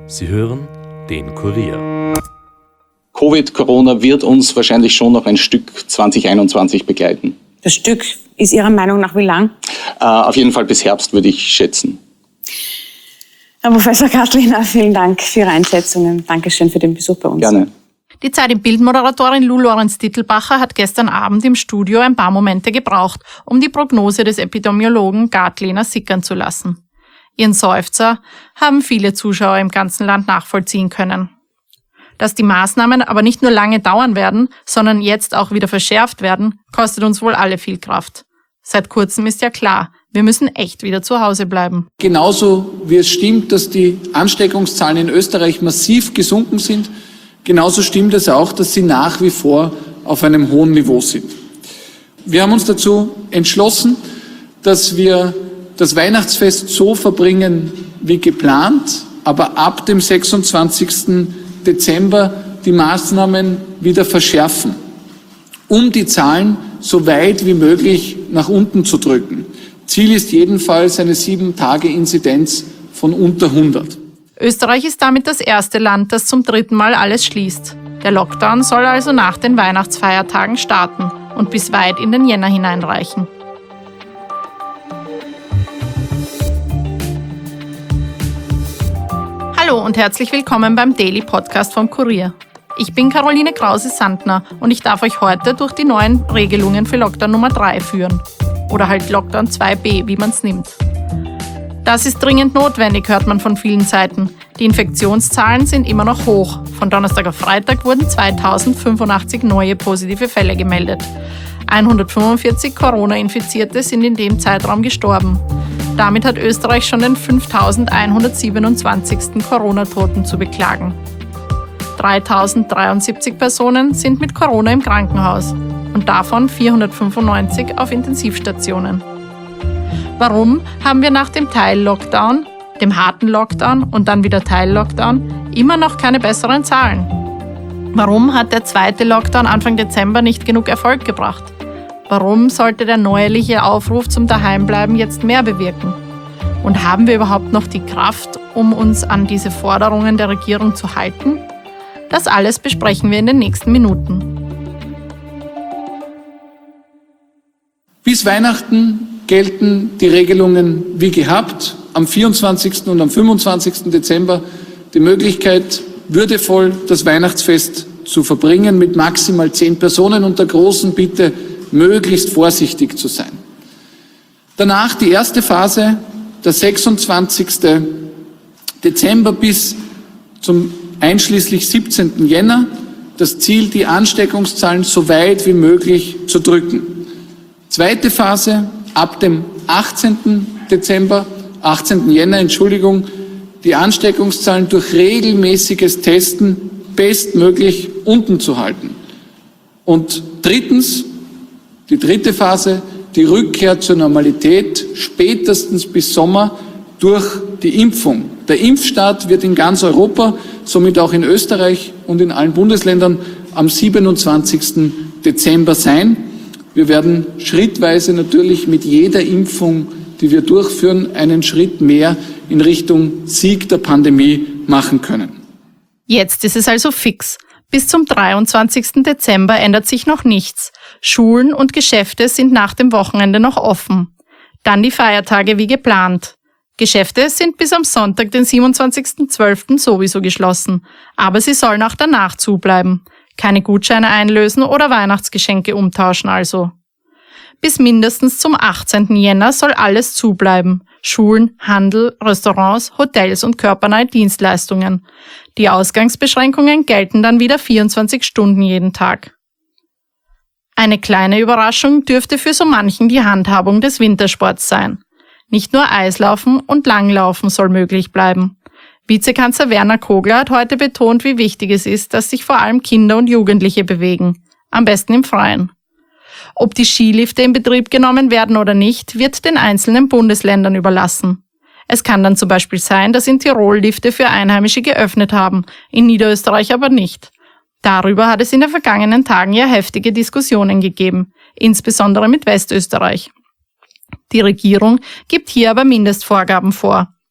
Sie hören den Kurier. Covid, Corona wird uns wahrscheinlich schon noch ein Stück 2021 begleiten. Das Stück ist Ihrer Meinung nach wie lang? Auf jeden Fall bis Herbst, würde ich schätzen. Herr Professor Gatliner, vielen Dank für Ihre Einschätzungen. Dankeschön für den Besuch bei uns. Gerne. Die Zeit im Bild-Moderatorin Lou Lorenz-Dittelbacher hat gestern Abend im Studio ein paar Momente gebraucht, um die Prognose des Epidemiologen Gatliner sickern zu lassen. Ihren Seufzer haben viele Zuschauer im ganzen Land nachvollziehen können. Dass die Maßnahmen aber nicht nur lange dauern werden, sondern jetzt auch wieder verschärft werden, kostet uns wohl alle viel Kraft. Seit kurzem ist ja klar, wir müssen echt wieder zu Hause bleiben. Genauso wie es stimmt, dass die Ansteckungszahlen in Österreich massiv gesunken sind, genauso stimmt es auch, dass sie nach wie vor auf einem hohen Niveau sind. Wir haben uns dazu entschlossen, dass wir das Weihnachtsfest so verbringen wie geplant, aber ab dem 26. Dezember die Maßnahmen wieder verschärfen, um die Zahlen so weit wie möglich nach unten zu drücken. Ziel ist jedenfalls eine 7-Tage-Inzidenz von unter 100. Österreich ist damit das erste Land, das zum 3. Mal alles schließt. Der Lockdown soll also nach den Weihnachtsfeiertagen starten und bis weit in den Jänner hineinreichen. Hallo und herzlich willkommen beim Daily Podcast vom Kurier. Ich bin Caroline Krause-Sandner und ich darf euch heute durch die neuen Regelungen für Lockdown Nummer 3 führen. Oder halt Lockdown 2b, wie man es nimmt. Das ist dringend notwendig, hört man von vielen Seiten. Die Infektionszahlen sind immer noch hoch. Von Donnerstag auf Freitag wurden 2085 neue positive Fälle gemeldet. 145 Corona-Infizierte sind in dem Zeitraum gestorben. Damit hat Österreich schon den 5127. Corona-Toten zu beklagen. 3073 Personen sind mit Corona im Krankenhaus und davon 495 auf Intensivstationen. Warum haben wir nach dem Teil-Lockdown, dem harten Lockdown und dann wieder Teil-Lockdown immer noch keine besseren Zahlen? Warum hat der zweite Lockdown Anfang Dezember nicht genug Erfolg gebracht? Warum sollte der neuerliche Aufruf zum Daheimbleiben jetzt mehr bewirken? Und haben wir überhaupt noch die Kraft, um uns an diese Forderungen der Regierung zu halten? Das alles besprechen wir in den nächsten Minuten. Bis Weihnachten gelten die Regelungen wie gehabt. Am 24. und am 25. Dezember die Möglichkeit, würdevoll das Weihnachtsfest zu verbringen mit maximal 10 Personen und der großen Bitte, möglichst vorsichtig zu sein. Danach die erste Phase, der 26. Dezember bis zum einschließlich 17. Jänner, das Ziel, die Ansteckungszahlen so weit wie möglich zu drücken. Zweite Phase, ab dem 18. Jänner, die Ansteckungszahlen durch regelmäßiges Testen bestmöglich unten zu halten. Und drittens, die dritte Phase, die Rückkehr zur Normalität spätestens bis Sommer durch die Impfung. Der Impfstart wird in ganz Europa, somit auch in Österreich und in allen Bundesländern am 27. Dezember sein. Wir werden schrittweise natürlich mit jeder Impfung, die wir durchführen, einen Schritt mehr in Richtung Sieg der Pandemie machen können. Jetzt ist es also fix. Bis zum 23. Dezember ändert sich noch nichts. Schulen und Geschäfte sind nach dem Wochenende noch offen. Dann die Feiertage wie geplant. Geschäfte sind bis am Sonntag, den 27.12. sowieso geschlossen. Aber sie sollen auch danach zubleiben. Keine Gutscheine einlösen oder Weihnachtsgeschenke umtauschen also. Bis mindestens zum 18. Jänner soll alles zubleiben. Schulen, Handel, Restaurants, Hotels und körpernahe Dienstleistungen. Die Ausgangsbeschränkungen gelten dann wieder 24 Stunden jeden Tag. Eine kleine Überraschung dürfte für so manchen die Handhabung des Wintersports sein. Nicht nur Eislaufen und Langlaufen soll möglich bleiben. Vizekanzler Werner Kogler hat heute betont, wie wichtig es ist, dass sich vor allem Kinder und Jugendliche bewegen. Am besten im Freien. Ob die Skilifte in Betrieb genommen werden oder nicht, wird den einzelnen Bundesländern überlassen. Es kann dann zum Beispiel sein, dass in Tirol Lifte für Einheimische geöffnet haben, in Niederösterreich aber nicht. Darüber hat es in den vergangenen Tagen ja heftige Diskussionen gegeben, insbesondere mit Westösterreich. Die Regierung gibt hier aber Mindestvorgaben vor.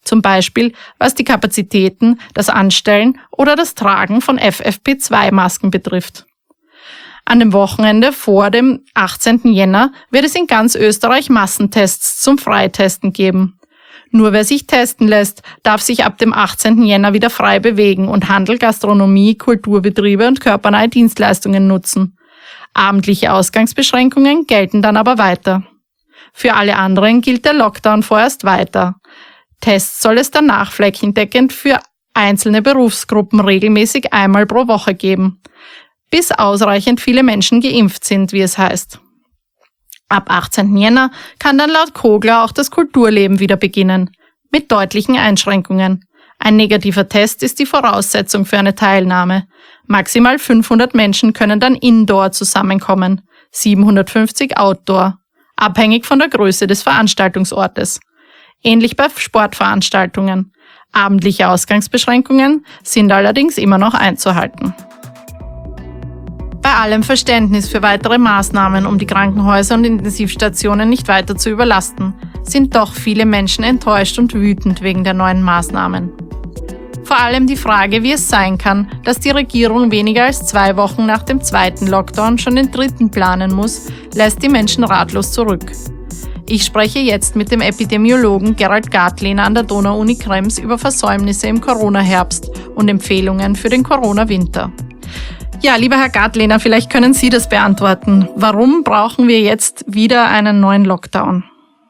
Zum Beispiel, was die Kapazitäten, das Anstellen oder das Tragen von FFP2-Masken betrifft. An dem Wochenende vor dem 18. Jänner wird es in ganz Österreich Massentests zum Freitesten geben. Nur wer sich testen lässt, darf sich ab dem 18. Jänner wieder frei bewegen und Handel, Gastronomie, Kulturbetriebe und körpernahe Dienstleistungen nutzen. Abendliche Ausgangsbeschränkungen gelten dann aber weiter. Für alle anderen gilt der Lockdown vorerst weiter. Tests soll es danach flächendeckend für einzelne Berufsgruppen regelmäßig einmal pro Woche geben, bis ausreichend viele Menschen geimpft sind, wie es heißt. Ab 18. Jänner kann dann laut Kogler auch das Kulturleben wieder beginnen, mit deutlichen Einschränkungen. Ein negativer Test ist die Voraussetzung für eine Teilnahme. Maximal 500 Menschen können dann indoor zusammenkommen, 750 outdoor, abhängig von der Größe des Veranstaltungsortes. Ähnlich bei Sportveranstaltungen. Abendliche Ausgangsbeschränkungen sind allerdings immer noch einzuhalten. Bei allem Verständnis für weitere Maßnahmen, um die Krankenhäuser und Intensivstationen nicht weiter zu überlasten, sind doch viele Menschen enttäuscht und wütend wegen der neuen Maßnahmen. Vor allem die Frage, wie es sein kann, dass die Regierung weniger als 2 Wochen nach dem zweiten Lockdown schon den dritten planen muss, lässt die Menschen ratlos zurück. Ich spreche jetzt mit dem Epidemiologen Gerald Gartlehner an der Donau-Uni Krems über Versäumnisse im Corona-Herbst und Empfehlungen für den Corona-Winter. Ja, lieber Herr Gartlehner, vielleicht können Sie das beantworten. Warum brauchen wir jetzt wieder einen neuen Lockdown?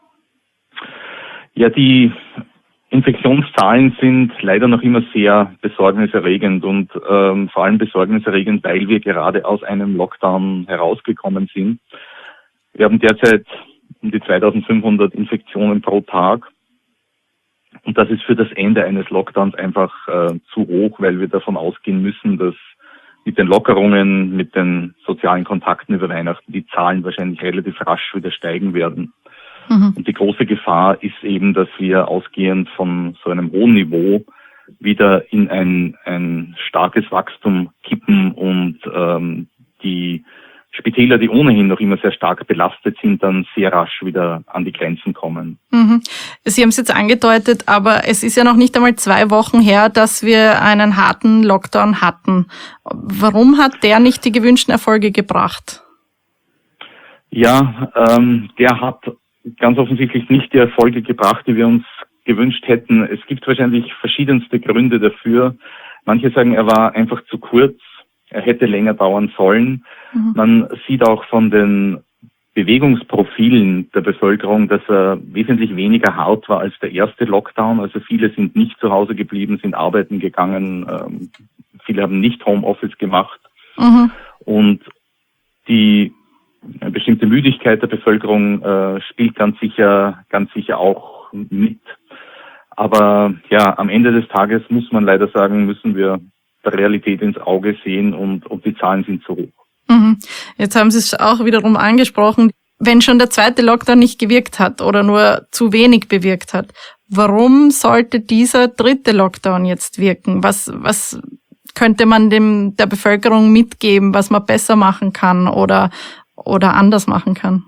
Ja, die Infektionszahlen sind leider noch immer sehr besorgniserregend und vor allem besorgniserregend, weil wir gerade aus einem Lockdown herausgekommen sind. Wir haben derzeit um die 2500 Infektionen pro Tag und das ist für das Ende eines Lockdowns einfach zu hoch, weil wir davon ausgehen müssen, dass mit den Lockerungen, mit den sozialen Kontakten über Weihnachten die Zahlen wahrscheinlich relativ rasch wieder steigen werden. Und die große Gefahr ist eben, dass wir ausgehend von so einem hohen Niveau wieder in ein starkes Wachstum kippen und die Spitäler, die ohnehin noch immer sehr stark belastet sind, dann sehr rasch wieder an die Grenzen kommen. Sie haben es jetzt angedeutet, aber es ist ja noch nicht einmal 2 Wochen her, dass wir einen harten Lockdown hatten. Warum hat der nicht die gewünschten Erfolge gebracht? Ja, der hat ganz offensichtlich nicht die Erfolge gebracht, die wir uns gewünscht hätten. Es gibt wahrscheinlich verschiedenste Gründe dafür. Manche sagen, er war einfach zu kurz. Er hätte länger dauern sollen. Man sieht auch von den Bewegungsprofilen der Bevölkerung, dass er wesentlich weniger hart war als der erste Lockdown. Also viele sind nicht zu Hause geblieben, sind arbeiten gegangen. Viele haben nicht Homeoffice gemacht. Und die bestimmte Müdigkeit der Bevölkerung spielt ganz sicher auch mit. Aber ja, am Ende des Tages muss man leider sagen, müssen wir der Realität ins Auge sehen und die Zahlen sind zu hoch. Jetzt haben Sie es auch wiederum angesprochen, wenn schon der zweite Lockdown nicht gewirkt hat oder nur zu wenig bewirkt hat, warum sollte dieser dritte Lockdown jetzt wirken? Was könnte man der Bevölkerung mitgeben, was man besser machen kann oder anders machen kann?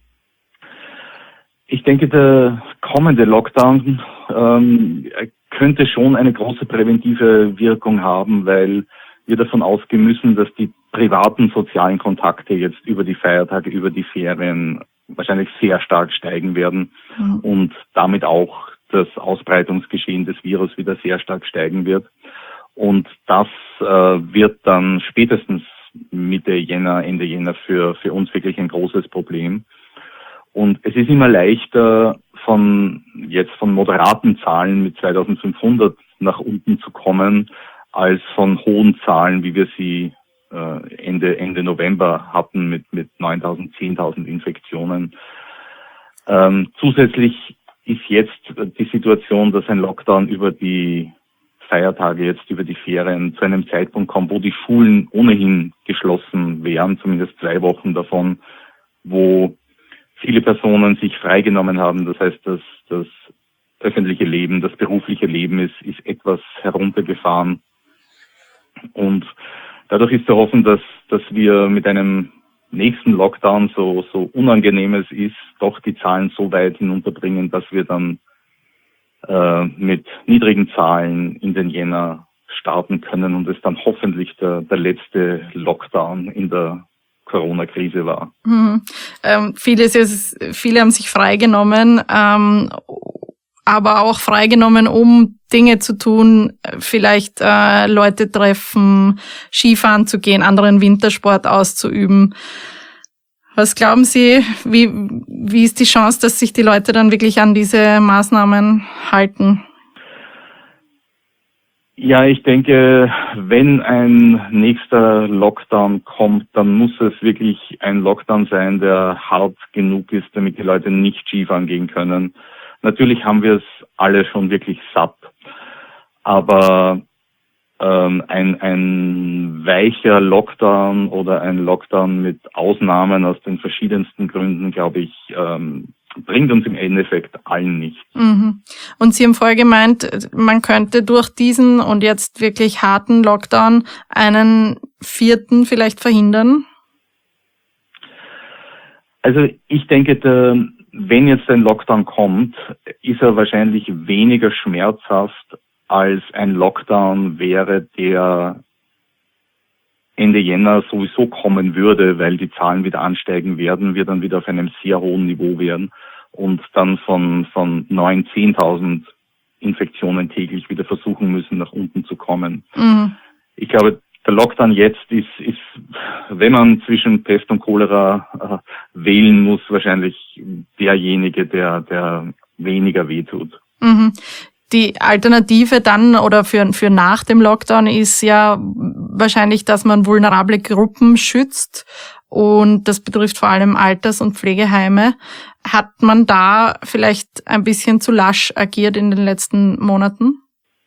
Ich denke, der kommende Lockdown könnte schon eine große präventive Wirkung haben, weil wir davon ausgehen müssen, dass die privaten sozialen Kontakte jetzt über die Feiertage, über die Ferien wahrscheinlich sehr stark steigen werden und damit auch das Ausbreitungsgeschehen des Virus wieder sehr stark steigen wird. Und das wird dann spätestens Mitte Jänner, Ende Jänner für uns wirklich ein großes Problem. Und es ist immer leichter, von moderaten Zahlen mit 2500 nach unten zu kommen, als von hohen Zahlen, wie wir sie Ende November hatten mit 9.000, 10.000 Infektionen. Zusätzlich ist jetzt die Situation, dass ein Lockdown über die Feiertage, jetzt über die Ferien, zu einem Zeitpunkt kommt, wo die Schulen ohnehin geschlossen wären, zumindest 2 Wochen davon, wo viele Personen sich freigenommen haben. Das heißt, das öffentliche Leben, das berufliche Leben ist etwas heruntergefahren. Und dadurch ist zu hoffen, dass wir mit einem nächsten Lockdown, so unangenehm es ist, doch die Zahlen so weit hinunterbringen, dass wir dann mit niedrigen Zahlen in den Jänner starten können und es dann hoffentlich der letzte Lockdown in der Corona-Krise war. Viele haben sich freigenommen, aber auch freigenommen, um Dinge zu tun, vielleicht Leute treffen, Skifahren zu gehen, anderen Wintersport auszuüben. Was glauben Sie, wie ist die Chance, dass sich die Leute dann wirklich an diese Maßnahmen halten? Ja, ich denke, wenn ein nächster Lockdown kommt, dann muss es wirklich ein Lockdown sein, der hart genug ist, damit die Leute nicht Skifahren gehen können. Natürlich haben wir es alle schon wirklich satt, aber ein weicher Lockdown oder ein Lockdown mit Ausnahmen aus den verschiedensten Gründen, glaube ich, bringt uns im Endeffekt allen nichts. Mhm. Und Sie haben vorher gemeint, man könnte durch diesen und jetzt wirklich harten Lockdown einen 4. vielleicht verhindern? Also ich denke, wenn jetzt ein Lockdown kommt, ist er wahrscheinlich weniger schmerzhaft als ein Lockdown wäre, der Ende Jänner sowieso kommen würde, weil die Zahlen wieder ansteigen werden, wir dann wieder auf einem sehr hohen Niveau wären und dann von 9.000, 10.000 Infektionen täglich wieder versuchen müssen, nach unten zu kommen. Mhm. Ich glaube, der Lockdown jetzt ist, wenn man zwischen Pest und Cholera wählen muss, wahrscheinlich derjenige, der weniger wehtut. Mhm. Die Alternative dann oder für nach dem Lockdown ist ja wahrscheinlich, dass man vulnerable Gruppen schützt und das betrifft vor allem Alters- und Pflegeheime. Hat man da vielleicht ein bisschen zu lasch agiert in den letzten Monaten?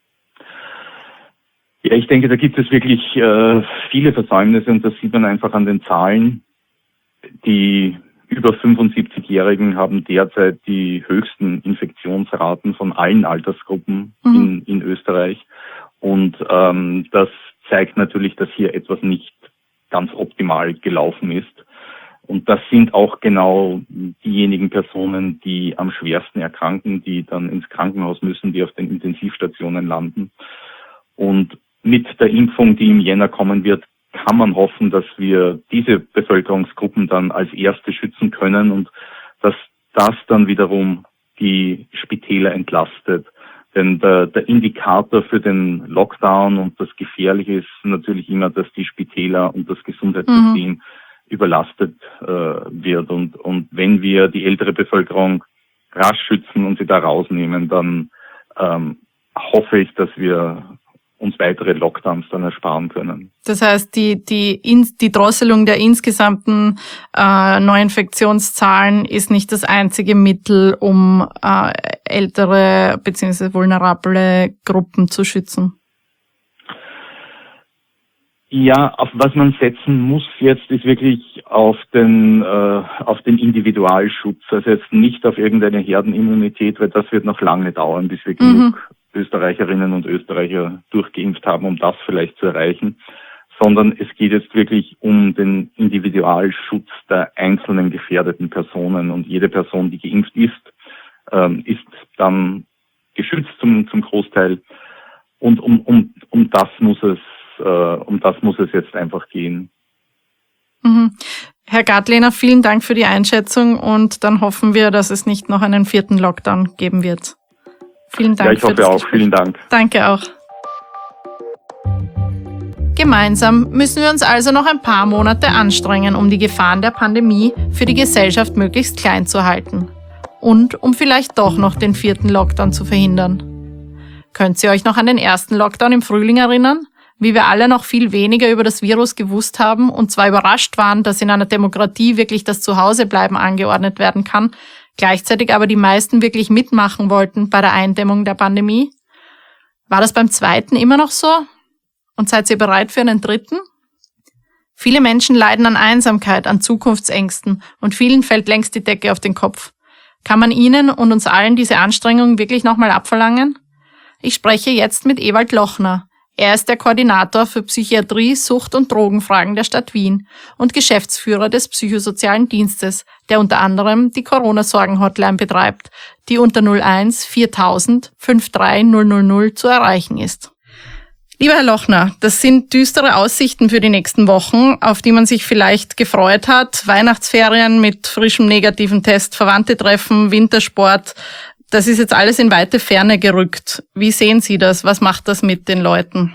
Ja, ich denke, da gibt es wirklich viele Versäumnisse und das sieht man einfach an den Zahlen. Die über 75-Jährigen haben derzeit die höchsten Infektionsraten von allen Altersgruppen in Österreich. Und das zeigt natürlich, dass hier etwas nicht ganz optimal gelaufen ist. Und das sind auch genau diejenigen Personen, die am schwersten erkranken, die dann ins Krankenhaus müssen, die auf den Intensivstationen landen. Und mit der Impfung, die im Jänner kommen wird, kann man hoffen, dass wir diese Bevölkerungsgruppen dann als erste schützen können und dass das dann wiederum die Spitäler entlastet. Denn der Indikator für den Lockdown und das Gefährliche ist natürlich immer, dass die Spitäler und das Gesundheitssystem überlastet wird. Und wenn wir die ältere Bevölkerung rasch schützen und sie da rausnehmen, dann hoffe ich, dass wir uns weitere Lockdowns dann ersparen können. Das heißt, die Drosselung der insgesamten Neuinfektionszahlen ist nicht das einzige Mittel, um ältere bzw. vulnerable Gruppen zu schützen. Ja, auf was man setzen muss jetzt, ist wirklich auf den Individualschutz. Also jetzt nicht auf irgendeine Herdenimmunität, weil das wird noch lange dauern, bis wir genug Österreicherinnen und Österreicher durchgeimpft haben, um das vielleicht zu erreichen, sondern es geht jetzt wirklich um den Individualschutz der einzelnen gefährdeten Personen und jede Person, die geimpft ist dann geschützt zum Großteil und um das muss es jetzt einfach gehen. Mhm. Herr Gadlener, vielen Dank für die Einschätzung und dann hoffen wir, dass es nicht noch einen 4. Lockdown geben wird. Vielen Dank. Ja, ich hoffe auch. Vielen Dank. Danke auch. Gemeinsam müssen wir uns also noch ein paar Monate anstrengen, um die Gefahren der Pandemie für die Gesellschaft möglichst klein zu halten. Und um vielleicht doch noch den 4. Lockdown zu verhindern. Könnt ihr euch noch an den ersten Lockdown im Frühling erinnern? Wie wir alle noch viel weniger über das Virus gewusst haben und zwar überrascht waren, dass in einer Demokratie wirklich das Zuhausebleiben angeordnet werden kann, gleichzeitig aber die meisten wirklich mitmachen wollten bei der Eindämmung der Pandemie? War das beim 2. immer noch so? Und seid ihr bereit für einen 3.? Viele Menschen leiden an Einsamkeit, an Zukunftsängsten und vielen fällt längst die Decke auf den Kopf. Kann man ihnen und uns allen diese Anstrengung wirklich nochmal abverlangen? Ich spreche jetzt mit Ewald Lochner. Er ist der Koordinator für Psychiatrie, Sucht- und Drogenfragen der Stadt Wien und Geschäftsführer des Psychosozialen Dienstes, der unter anderem die Corona-Sorgen-Hotline betreibt, die unter 01 4000 53 000 zu erreichen ist. Lieber Herr Lochner, das sind düstere Aussichten für die nächsten Wochen, auf die man sich vielleicht gefreut hat. Weihnachtsferien mit frischem negativen Test, Verwandte treffen, Wintersport. Das ist jetzt alles in weite Ferne gerückt. Wie sehen Sie das? Was macht das mit den Leuten?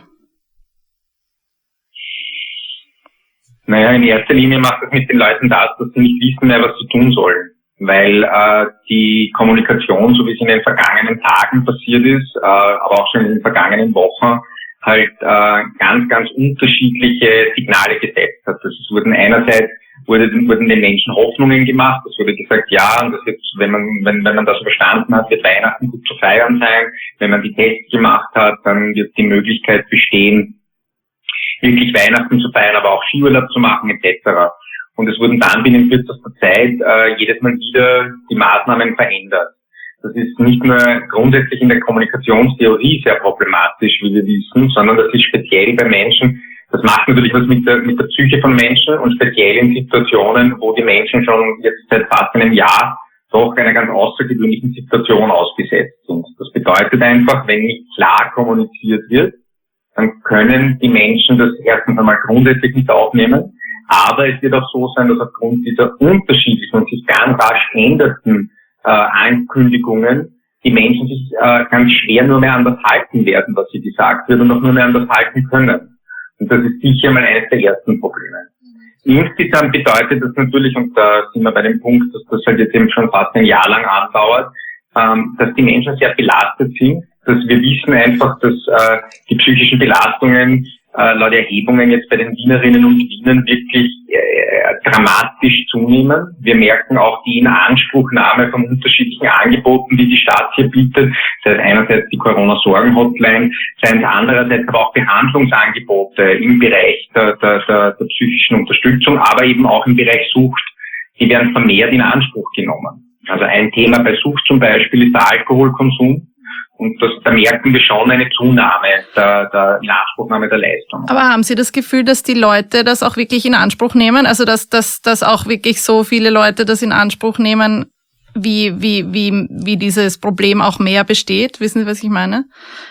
Naja, in erster Linie macht das mit den Leuten das, dass sie nicht wissen mehr, was sie tun sollen. Weil die Kommunikation, so wie es in den vergangenen Tagen passiert ist, aber auch schon in den vergangenen Wochen, halt ganz, ganz unterschiedliche Signale gesetzt hat. Das wurden einerseits wurden den Menschen Hoffnungen gemacht. Es wurde gesagt, ja, und das jetzt, wenn man das verstanden hat, wird Weihnachten gut zu feiern sein. Wenn man die Tests gemacht hat, dann wird die Möglichkeit bestehen, wirklich Weihnachten zu feiern, aber auch Skiurlaub zu machen etc. Und es wurden dann binnen kürzester Zeit jedes Mal wieder die Maßnahmen verändert. Das ist nicht nur grundsätzlich in der Kommunikationstheorie sehr problematisch, wie wir wissen, sondern das ist speziell bei Menschen. Das macht natürlich was mit der Psyche von Menschen und speziell in Situationen, wo die Menschen schon jetzt seit fast einem Jahr doch einer ganz außergewöhnlichen Situation ausgesetzt sind. Das bedeutet einfach, wenn nicht klar kommuniziert wird, dann können die Menschen das erstens einmal grundsätzlich nicht aufnehmen. Aber es wird auch so sein, dass aufgrund dieser unterschiedlichen und sich ganz rasch ändernden Ankündigungen die Menschen sich ganz schwer nur mehr an das halten werden, was sie gesagt wird, und auch nur mehr an das halten können. Und das ist sicher mal eines der ersten Probleme. Insgesamt bedeutet das natürlich, und da sind wir bei dem Punkt, dass das halt jetzt eben schon fast ein Jahr lang andauert, dass die Menschen sehr belastet sind, dass wir wissen einfach, dass die psychischen Belastungen laut Erhebungen jetzt bei den Wienerinnen und Wienern wirklich dramatisch zunehmen. Wir merken auch die Inanspruchnahme von unterschiedlichen Angeboten, die die Stadt hier bietet, sei es einerseits die Corona-Sorgen-Hotline, sei es andererseits aber auch Behandlungsangebote im Bereich der psychischen Unterstützung, aber eben auch im Bereich Sucht. Die werden vermehrt in Anspruch genommen. Also ein Thema bei Sucht zum Beispiel ist der Alkoholkonsum. Und da merken wir schon eine Zunahme der Inanspruchnahme der Leistung. Aber haben Sie das Gefühl, dass die Leute das auch wirklich in Anspruch nehmen? Also dass auch wirklich so viele Leute das in Anspruch nehmen, wie dieses Problem auch mehr besteht? Wissen Sie, was ich meine?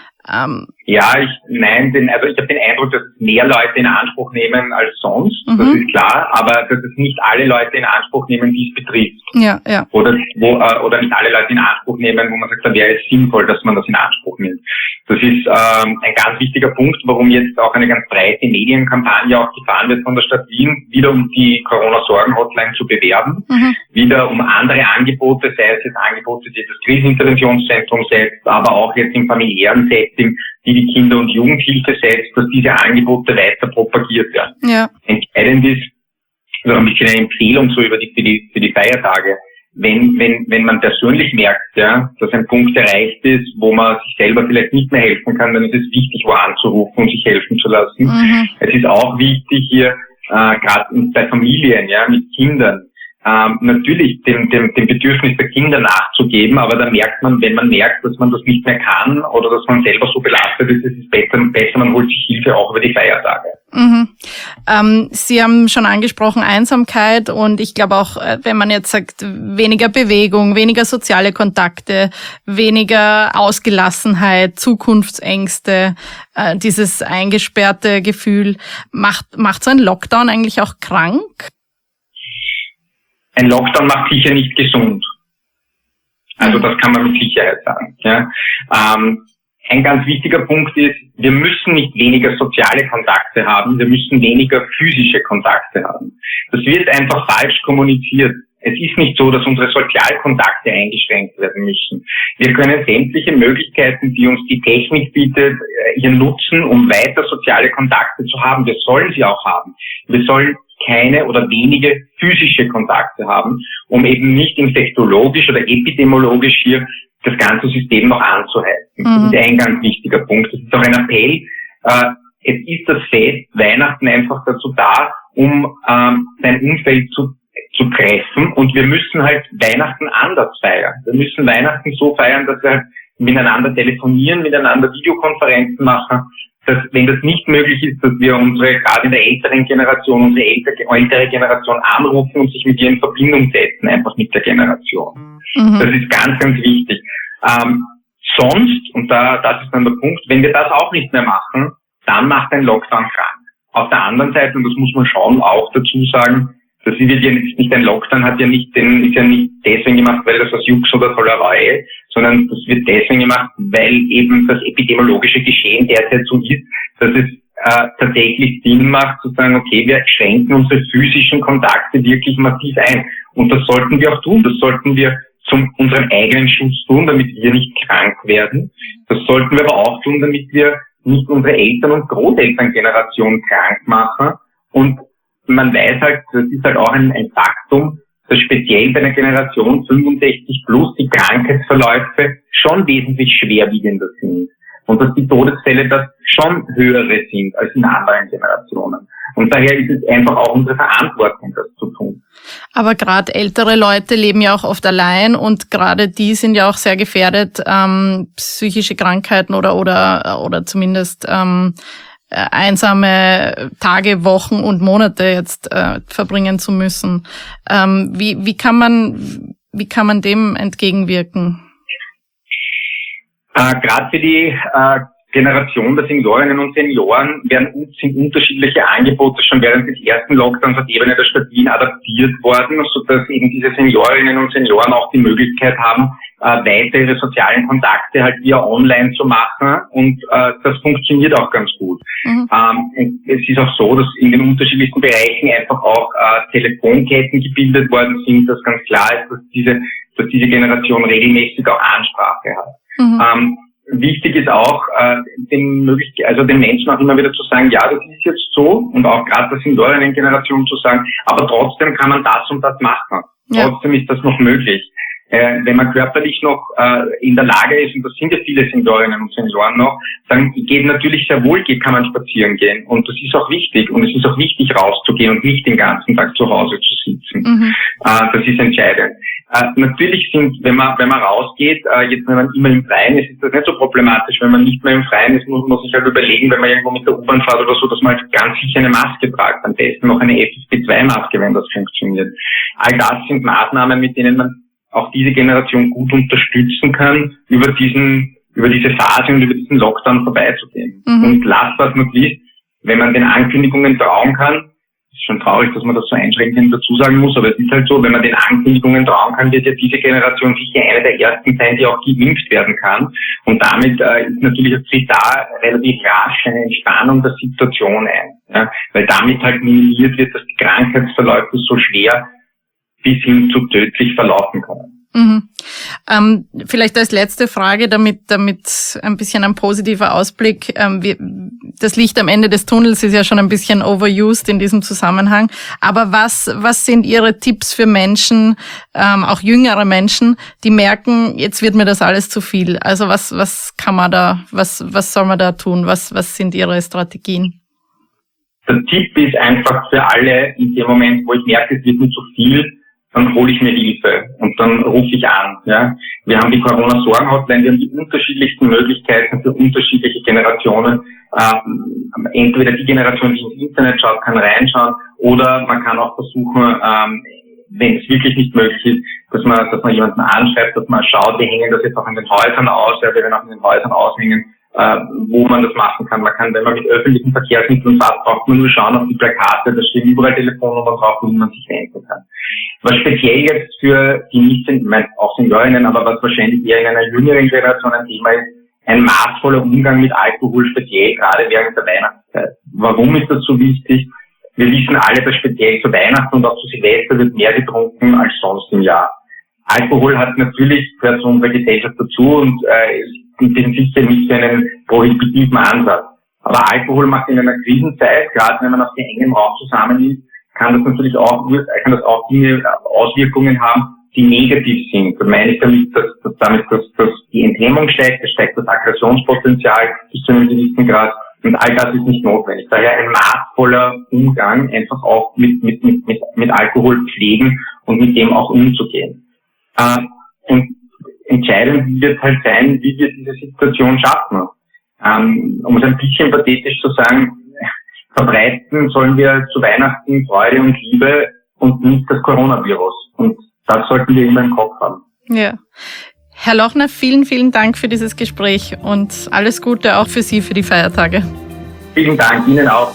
Ja, ich habe den Eindruck, dass mehr Leute in Anspruch nehmen als sonst. Das ist klar, aber dass es nicht alle Leute in Anspruch nehmen, die es betrifft. Ja. Oder nicht alle Leute in Anspruch nehmen, wo man sagt, da wäre es sinnvoll, dass man das in Anspruch nimmt. Das ist ein ganz wichtiger Punkt, warum jetzt auch eine ganz breite Medienkampagne auch gefahren wird von der Stadt Wien, wieder um die Corona-Sorgen-Hotline zu bewerben, wieder um andere Angebote, sei es jetzt Angebote, die das Kriseninterventionszentrum setzt, aber auch jetzt im familiären Setting, die Kinder- und Jugendhilfe setzt, dass diese Angebote weiter propagiert werden. Ja. Entscheidend ist, also ein bisschen eine Empfehlung so für die Feiertage. Wenn man persönlich merkt, ja, dass ein Punkt erreicht ist, wo man sich selber vielleicht nicht mehr helfen kann, dann ist es wichtig, wo anzurufen und sich helfen zu lassen. Es ist auch wichtig hier, gerade bei Familien, ja, mit Kindern, natürlich dem Bedürfnis der Kinder nachzugeben, aber da merkt man, wenn man merkt, dass man das nicht mehr kann oder dass man selber so belastet ist, ist es besser, man holt sich Hilfe auch über die Feiertage. Sie haben schon angesprochen Einsamkeit, und ich glaube auch, wenn man jetzt sagt, weniger Bewegung, weniger soziale Kontakte, weniger Ausgelassenheit, Zukunftsängste, dieses eingesperrte Gefühl, macht so ein Lockdown eigentlich auch krank? Ein Lockdown macht sicher nicht gesund. Also das kann man mit Sicherheit sagen. Ja. Ein ganz wichtiger Punkt ist, wir müssen nicht weniger soziale Kontakte haben, wir müssen weniger physische Kontakte haben. Das wird einfach falsch kommuniziert. Es ist nicht so, dass unsere Sozialkontakte eingeschränkt werden müssen. Wir können sämtliche Möglichkeiten, die uns die Technik bietet, hier nutzen, um weiter soziale Kontakte zu haben. Wir sollen sie auch haben. Wir sollen keine oder wenige physische Kontakte haben, um eben nicht infektologisch oder epidemiologisch hier das ganze System noch anzuheizen. Das ist ein ganz wichtiger Punkt. Das ist auch ein Appell. Es ist das Fest Weihnachten einfach dazu da, um sein Umfeld zu treffen, und wir müssen halt Weihnachten anders feiern. Wir müssen Weihnachten so feiern, dass wir halt miteinander telefonieren, miteinander Videokonferenzen machen, dass, wenn das nicht möglich ist, dass wir gerade in der älteren Generation, unsere ältere Generation anrufen und sich mit ihr in Verbindung setzen, einfach mit der Generation. Das ist ganz, ganz wichtig. Sonst, und das ist dann der Punkt, wenn wir das auch nicht mehr machen, dann macht ein Lockdown krank. Auf der anderen Seite, und das muss man schon auch dazu sagen, das wird ja nicht ein Lockdown, ist ja nicht deswegen gemacht, weil das aus Jux oder Tollerei, sondern das wird deswegen gemacht, weil eben das epidemiologische Geschehen derzeit so ist, dass es tatsächlich Sinn macht, zu sagen, okay, wir schränken unsere physischen Kontakte wirklich massiv ein. Und das sollten wir auch tun. Das sollten wir zum unserem eigenen Schutz tun, damit wir nicht krank werden. Das sollten wir aber auch tun, damit wir nicht unsere Eltern- und Großelterngeneration krank machen. Und man weiß halt, das ist halt auch ein Faktum, dass speziell bei der Generation 65 plus die Krankheitsverläufe schon wesentlich schwerwiegender sind. Und dass die Todesfälle das schon höhere sind als in anderen Generationen. Und daher ist es einfach auch unsere Verantwortung, das zu tun. Aber gerade ältere Leute leben ja auch oft allein und gerade die sind ja auch sehr gefährdet, psychische Krankheiten oder zumindest einsame Tage, Wochen und Monate jetzt verbringen zu müssen. Wie kann man dem entgegenwirken? Gerade für die Generation der Seniorinnen und Senioren sind unterschiedliche Angebote schon während des ersten Lockdowns auf Ebene der Stadt Wien adaptiert worden, sodass eben diese Seniorinnen und Senioren auch die Möglichkeit haben, weiter ihre sozialen Kontakte halt via online zu machen, und das funktioniert auch ganz gut. Es ist auch so, dass in den unterschiedlichsten Bereichen einfach auch Telefonketten gebildet worden sind, dass ganz klar ist, dass diese Generation regelmäßig auch Ansprache hat. Wichtig ist auch, den Menschen auch immer wieder zu sagen, ja, das ist jetzt so, und auch gerade der Seniorinnen-Generation zu sagen, aber trotzdem kann man das und das machen. Ja. Trotzdem ist das noch möglich. Wenn man körperlich noch in der Lage ist, und das sind ja viele Seniorinnen und Senioren noch, dann geht natürlich sehr wohl, kann man spazieren gehen. Und das ist auch wichtig. Und es ist auch wichtig, rauszugehen und nicht den ganzen Tag zu Hause zu sitzen. Das ist entscheidend. Natürlich wenn man rausgeht, jetzt wenn man immer im Freien ist, ist das nicht so problematisch. Wenn man nicht mehr im Freien ist, muss man sich halt überlegen, wenn man irgendwo mit der U-Bahn fährt oder so, dass man halt ganz sicher eine Maske tragt. Am besten noch eine FFP2-Maske, wenn das funktioniert. All das sind Maßnahmen, mit denen man auch diese Generation gut unterstützen kann, über diese Phase und über diesen Lockdown vorbeizugehen. Und last but not least, wenn man den Ankündigungen trauen kann, ist schon traurig, dass man das so einschränkend dazu sagen muss, aber es ist halt so, wenn man den Ankündigungen trauen kann, wird ja diese Generation sicher eine der ersten sein, die auch geimpft werden kann. Und damit ist natürlich tritt da relativ rasch eine Entspannung der Situation ein. Ja? Weil damit halt minimiert wird, dass die Krankheitsverläufe so schwer bis hin zu tödlich verlaufen können. Vielleicht als letzte Frage, damit ein bisschen ein positiver Ausblick. Das Licht am Ende des Tunnels ist ja schon ein bisschen overused in diesem Zusammenhang. Aber was sind Ihre Tipps für Menschen, auch jüngere Menschen, die merken, jetzt wird mir das alles zu viel? Also was soll man da tun? Was sind Ihre Strategien? Der Tipp ist einfach für alle, in dem Moment, wo ich merke, es wird mir zu viel, dann hole ich mir Hilfe und dann rufe ich an. Ja. Wir haben die Corona-Sorgen-Hotline, wir haben die unterschiedlichsten Möglichkeiten für unterschiedliche Generationen. Entweder die Generation, die ins Internet schaut, kann reinschauen, oder man kann auch versuchen, wenn es wirklich nicht möglich ist, dass man jemanden anschreibt, dass man schaut, wir hängen das jetzt auch in den Häusern aus, ja, wir werden auch in den Häusern aushängen, wo man das machen kann. Man kann, wenn man mit öffentlichen Verkehrsmitteln fährt, braucht man nur schauen auf die Plakate, da stehen überall Telefonnummern drauf, wo man sich wenden kann. Was speziell jetzt für die nicht sind, auch Seniorinnen, aber was wahrscheinlich eher in einer jüngeren Generation ein Thema ist, ein maßvoller Umgang mit Alkohol, speziell gerade während der Weihnachtszeit. Warum ist das so wichtig? Wir wissen alle, dass speziell zu Weihnachten und auch zu Silvester wird mehr getrunken als sonst im Jahr. Alkohol hat natürlich, gehört zu unserer Gesellschaft dazu und bin sicher nicht für einen prohibitiven Ansatz. Aber Alkohol macht in einer Krisenzeit, gerade wenn man auf sehr engem Raum zusammen ist, kann das natürlich auch Dinge, Auswirkungen haben, die negativ sind. Da meine ich damit, dass die Enthemmung steigt, es steigt das Aggressionspotenzial bis zu einem gewissen Grad, und all das ist nicht notwendig. Daher ein maßvoller Umgang, einfach auch mit Alkohol pflegen und mit dem auch umzugehen. Und entscheidend wird halt sein, wie wir diese Situation schaffen. Um es ein bisschen pathetisch zu sagen, verbreiten sollen wir zu Weihnachten Freude und Liebe und nicht das Coronavirus. Und das sollten wir immer im Kopf haben. Ja. Herr Lochner, vielen, vielen Dank für dieses Gespräch und alles Gute auch für Sie für die Feiertage. Vielen Dank, Ihnen auch.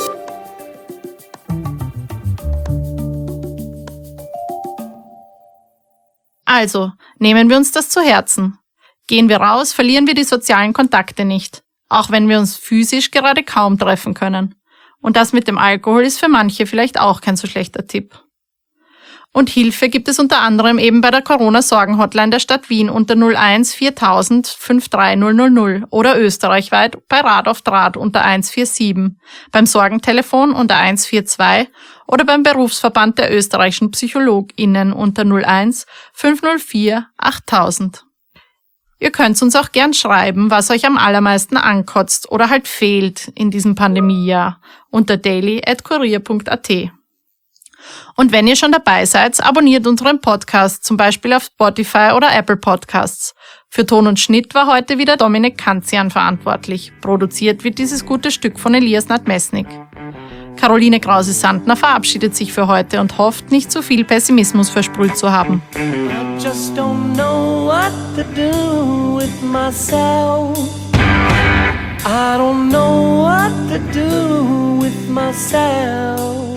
Also, nehmen wir uns das zu Herzen. Gehen wir raus, verlieren wir die sozialen Kontakte nicht, auch wenn wir uns physisch gerade kaum treffen können. Und das mit dem Alkohol ist für manche vielleicht auch kein so schlechter Tipp. Und Hilfe gibt es unter anderem eben bei der Corona-Sorgen-Hotline der Stadt Wien unter 01 4000 53000 oder österreichweit bei Rat auf Draht unter 147, beim Sorgentelefon unter 142 oder beim Berufsverband der österreichischen PsychologInnen unter 01 504 8000. Ihr könnt uns auch gern schreiben, was euch am allermeisten ankotzt oder halt fehlt in diesem Pandemiejahr unter daily@kurier.at. Und wenn ihr schon dabei seid, abonniert unseren Podcast, zum Beispiel auf Spotify oder Apple Podcasts. Für Ton und Schnitt war heute wieder Dominik Kanzian verantwortlich. Produziert wird dieses gute Stück von Elias Nadmesnik. Caroline Krause-Sandner verabschiedet sich für heute und hofft, nicht zu viel Pessimismus versprüht zu haben. I just don't know what to do with myself. I don't know what to do with myself.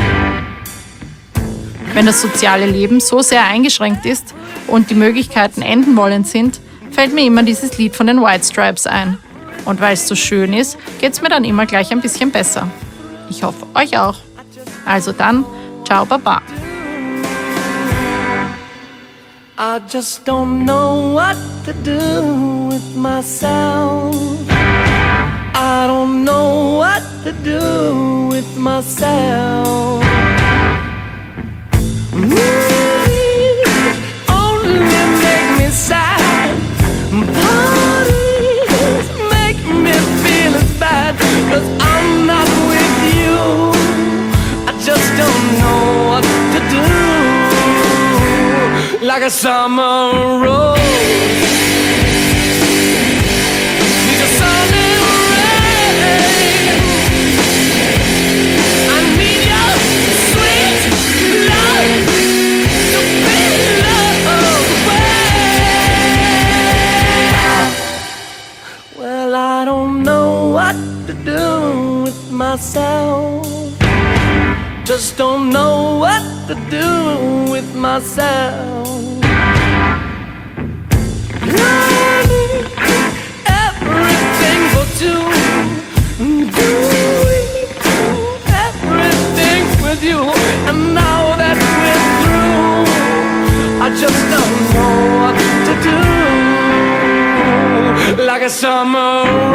Wenn das soziale Leben so sehr eingeschränkt ist und die Möglichkeiten enden wollend sind, fällt mir immer dieses Lied von den White Stripes ein. Und weil es so schön ist, geht's mir dann immer gleich ein bisschen besser. Ich hoffe, euch auch. Also dann, ciao, baba. I just don't know what to do with myself. I don't know what to do with myself. Only make me sad. Parties make me feel as bad. 'Cause I'm not with you. I just don't know what to do. Like a summer rose. Need a sun and rain. I need your sweet love to be loved away. Well, I don't know what to do with myself. Just don't know what to do with myself. Everything for two. Doing everything with you. And now that we're through, I just don't know what to do. Like a summer